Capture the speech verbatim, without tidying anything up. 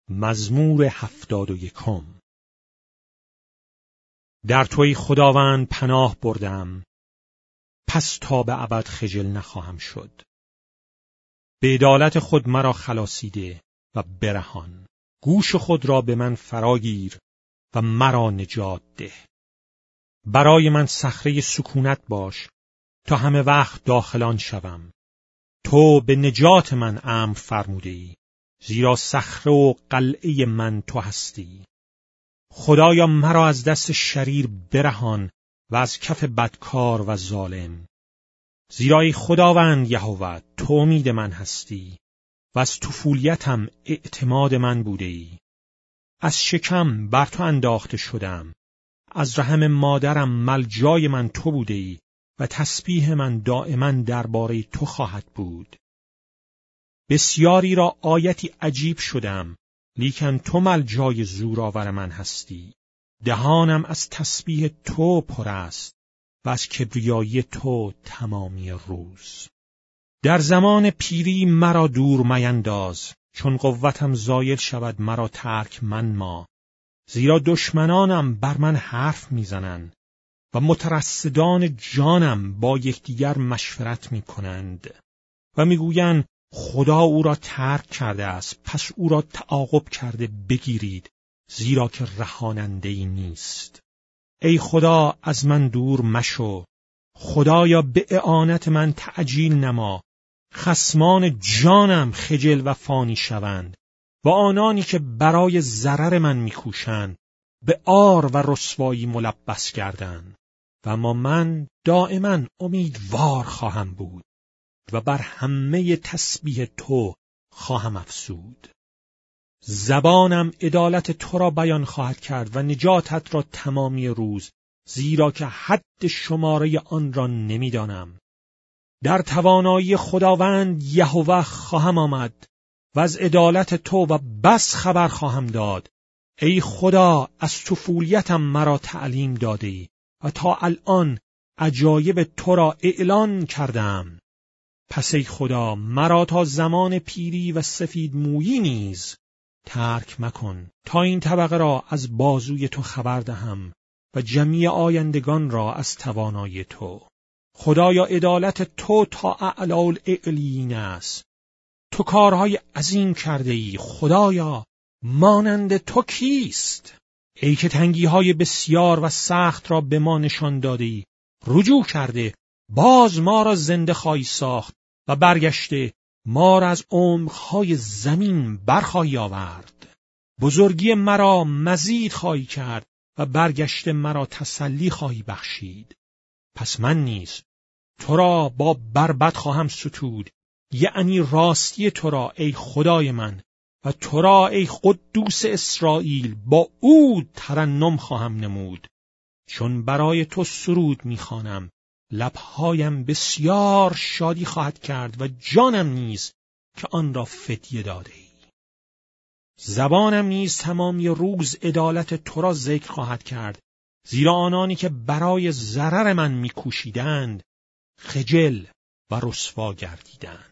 مزمور هفتاد و یکم. در توی خداوند پناه بردم، پس تا به ابد خجل نخواهم شد. به عدالت خود مرا خلاصیده و برهان، گوش خود را به من فراگیر و مرا نجات ده. برای من صخره سکونت باش تا همه وقت داخلان شوم. تو به نجات من امر فرموده ای، زیرا صخره و قلعه من تو هستی. خدایا مرا از دست شریر برهان و از کف بدکار و ظالم. زیرا ای خداوند یهوه، تو امید من هستی و از طفولیتم اعتماد من بوده ای. از شکم بر تو انداخته شدم، از رحم مادرم ملجای من تو بوده ای و تسبیح من دائما درباره تو خواهد بود. بسیاری را آیتی عجیب شدم، لیکن تو ملجای زورآور من هستی. دهانم از تسبیح تو پر است و از کبریایی تو تمامی روز. در زمان پیری مرا دور مینداز، چون قوتم زایل شود مرا ترک منما. زیرا دشمنانم بر من حرف میزنند و مترصدان جانم با یکدیگر مشورت میکنند و میگویند خدا او را ترک کرده است، پس او را تعاقب کرده بگیرید، زیرا که رهاننده‌ای نیست. ای خدا از من دور مشو، خدایا به اعانت من تعجیل نما. خصمان جانم خجل و فانی شوند و آنانی که برای ضرر من میکوشند به عار و رسوایی ملبس گردند. و اما من دائما امیدوار خواهم بود و بر همه تسبیح تو خواهم افزود. زبانم عدالت تو را بیان خواهد کرد و نجاتت را تمامی روز، زیرا که حد شماره آن را نمیدانم. در توانایی خداوند یهوه خواهم آمد و از عدالت تو و بس خبر خواهم داد. ای خدا، از طفولیتم مرا تعلیم داده ای و تا الان عجایب تو را اعلان کردم. پس ای خدا، مرا تا زمان پیری و سفید مویی نیز ترک مکن، تا این طبقه را از بازوی تو خبر دهم و جمیع آیندگان را از توانایی تو. خدایا عدالت تو تا اعلی الاعلین است. تو کارهای عظیم کرده ای. خدایا مانند تو کیست؟ ای که تنگی‌های بسیار و سخت را به ما نشان داده ای، رجوع کرده باز ما را زنده خواهی ساخت و برگشته ما را از عمق‌های زمین برخواهی آورد. بزرگی مرا مزید خواهی کرد و برگشته مرا تسلی خواهی بخشید. پس من نیز تو را با بربط خواهم ستود، یعنی راستی تو را ای خدای من، و تو را ای قدوس اسرائیل با عود ترنم خواهم نمود. چون برای تو سرود میخوانم، لبهایم بسیار شادی خواهد کرد و جانم نیز که آن را فدیه داده ای. زبانم نیز تمامی روز عدالت تو را ذکر خواهد کرد، زیرا آنانی که برای ضرر من میکوشیدند خجل و رسوا گردیدند.